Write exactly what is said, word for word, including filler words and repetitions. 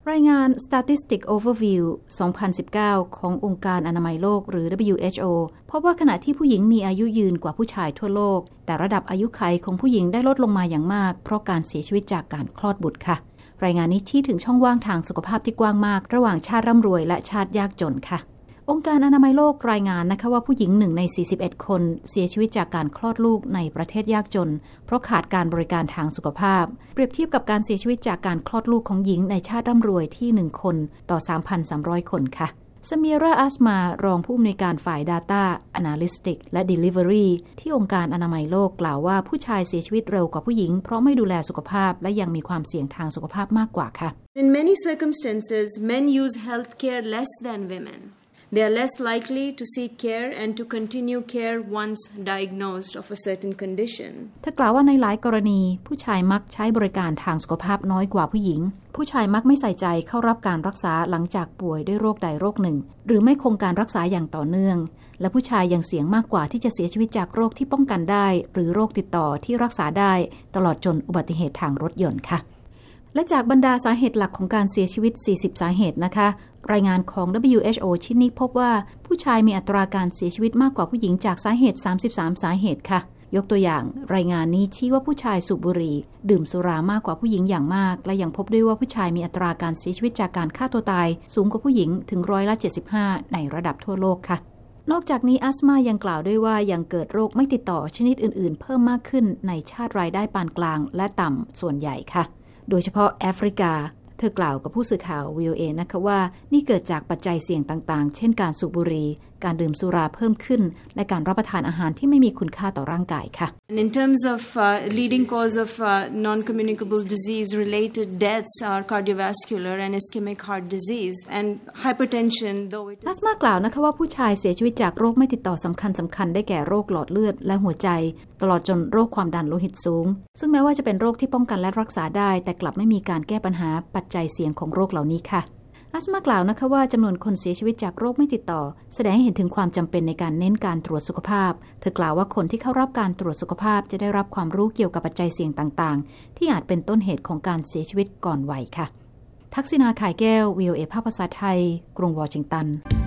รายงาน Statistic Overview สองพันสิบเก้า ขององค์การอนามัยโลกหรือ ดับเบิลยู เอช โอ พบว่าขณะที่ผู้หญิงมีอายุยืนกว่าผู้ชายทั่วโลกแต่ระดับอายุขัยของผู้หญิงได้ลดลงมาอย่างมากเพราะการเสียชีวิตจากการคลอดบุตรค่ะรายงานนี้ชี้ถึงช่องว่างทางสุขภาพที่กว้างมากระหว่างชาติร่ำรวยและชาติยากจนค่ะองค์การอนามัยโลกรายงานนะคะว่าผู้หญิงหนึ่งในสี่สิบเอ็ดคนเสียชีวิตจากการคลอดลูกในประเทศยากจนเพราะขาดการบริการทางสุขภาพเปรียบเทียบกับการเสียชีวิตจากการคลอดลูกของหญิงในชาติร่ำรวยที่หนึ่งคนต่อ สามพันสามร้อย คนค่ะสเมียรา อัสมารองผู้อำนวยการฝ่าย Data Analytics และ Delivery ที่องค์การอนามัยโลกกล่าวว่าผู้ชายเสียชีวิตเร็วกว่าผู้หญิงเพราะไม่ดูแลสุขภาพและยังมีความเสี่ยงทางสุขภาพมากกว่าค่ะ In many circumstances, men use healthcare less than women.They are less likely to seek care and to continue care once diagnosed of a certain condition. เธอกล่าวว่าในหลายกรณีผู้ชายมักใช้บริการทางสุขภาพน้อยกว่าผู้หญิงผู้ชายมักไม่ใส่ใจเข้ารับการรักษาหลังจากป่วยด้วยโรคใดโรคหนึ่งหรือไม่คงการรักษาอย่างต่อเนื่องและผู้ชายยังเสี่ยงมากกว่าที่จะเสียชีวิตจากโรคที่ป้องกันได้หรือโรคติดต่อที่รักษาได้ตลอดจนอุบัติเหตุทางรถยนต์ค่ะและจากบรรดาสาเหตุหลักของการเสียชีวิตสี่สิบสาเหตุนะคะรายงานของ ดับเบิลยู เอช โอ ชิ้นนี้พบว่าผู้ชายมีอัตราการเสียชีวิตมากกว่าผู้หญิงจากสาเหตุสามสิบสามสาเหตุค่ะยกตัวอย่างรายงานนี้ชี้ว่าผู้ชายสูบบุหรี่ดื่มสุรามากกว่าผู้หญิงอย่างมากและยังพบด้วยว่าผู้ชายมีอัตราการเสียชีวิตจากการฆ่าตัวตายสูงกว่าผู้หญิงถึงร้อยละเจ็ดสิบห้าในระดับทั่วโลกค่ะนอกจากนี้อัสมายังกล่าวด้วยว่ายังเกิดโรคไม่ติดต่อชนิดอื่นๆเพิ่มมากขึ้นในชาติรายได้ปานกลางและต่ำส่วนใหญ่ค่ะโดยเฉพาะแอฟริกาเธอกล่าวกับผู้สื่อข่าว วี โอ เอ นะคะว่านี่เกิดจากปัจจัยเสี่ยงต่างๆเช่นการสูบบุหรี่การดื่มสุราเพิ่มขึ้นและการรับประทานอาหารที่ไม่มีคุณค่าต่อร่างกายค่ะ And in terms of uh, leading cause of uh, non-communicable disease-related deaths are cardiovascular and ischemic heart disease and hypertension. Though it is อัสมากล่าวนะคะว่าผู้ชายเสียชีวิตจากโรคไม่ติดต่อสำคัญสำคัญได้แก่โรคหลอดเลือดและหัวใจตลอดจนโรคความดันโลหิตสูงซึ่งแม้ว่าจะเป็นโรคที่ป้องกันและรักษาได้แต่กลับไม่มีการแก้ปัญหาปัจจัยเสี่ยงของโรคเหล่านี้ค่ะอัสมากล่าวนะคะว่าจำนวนคนเสียชีวิตจากโรคไม่ติดต่อแสดงให้เห็นถึงความจำเป็นในการเน้นการตรวจสุขภาพเธอกล่าวว่าคนที่เข้ารับการตรวจสุขภาพจะได้รับความรู้เกี่ยวกับปัจจัยเสี่ยงต่างๆที่อาจเป็นต้นเหตุของการเสียชีวิตก่อนวัยค่ะทักษิณา ข่ายแก้ว วี โอ เอ ภาคภาษาไทยกรุงวอชิงตัน